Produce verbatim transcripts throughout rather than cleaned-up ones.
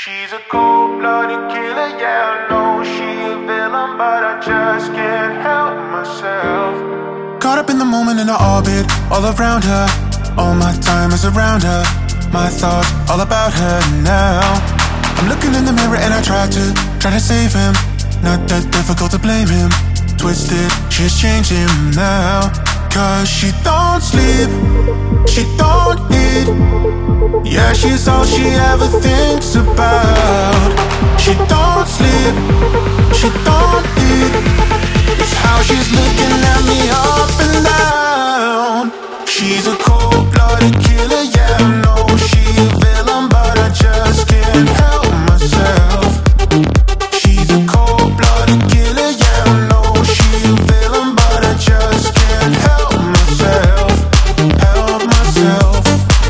She's a cold-blooded killer, yeah, I know she a villain, but I just can't help myself. Caught up in the moment in her orbit, all around her. All my time is around her, my thoughts all about her now. I'm looking in the mirror and I try to, try to save him. Not that difficult to blame him. Twisted, she's changing now. Cause she don't sleep, she don't eat. Yeah, she's all she ever thinks about. She don't sleep, she don't eat. It's how she's looking at me up and down. She's a cold-blooded killer, yeah, I know she a villain, but I just can't help myself. She's a cold-blooded killer, yeah, I know she a villain, but I just can't help myself, help myself.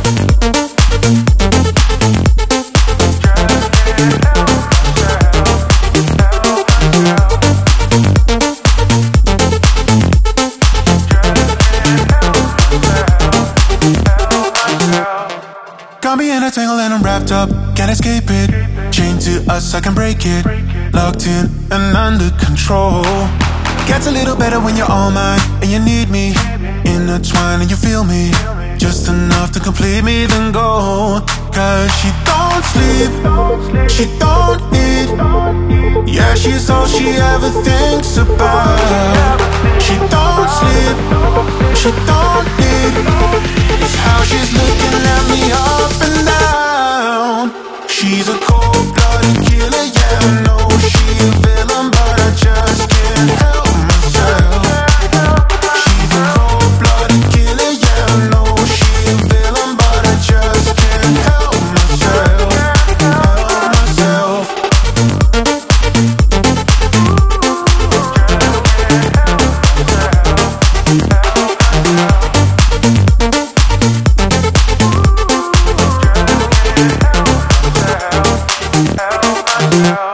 Got me in a tangle and I'm wrapped up, can't escape it. Chained to us, I can break it. Locked in and under control. Gets a little better when you're all mine and you need me. Intertwined and you feel me, just enough to complete me, then go. Cause she don't sleep, she don't eat. Yeah, she's all she ever thinks about. She don't sleep, she don't eat. It's how she's looking at me up and down. She's a cold-blooded killer, yeah, I know she a villain, but I just can't help myself. She's a cold-blooded killer, yeah, I know she a villain, but I just can't help myself, help myself. Help myself.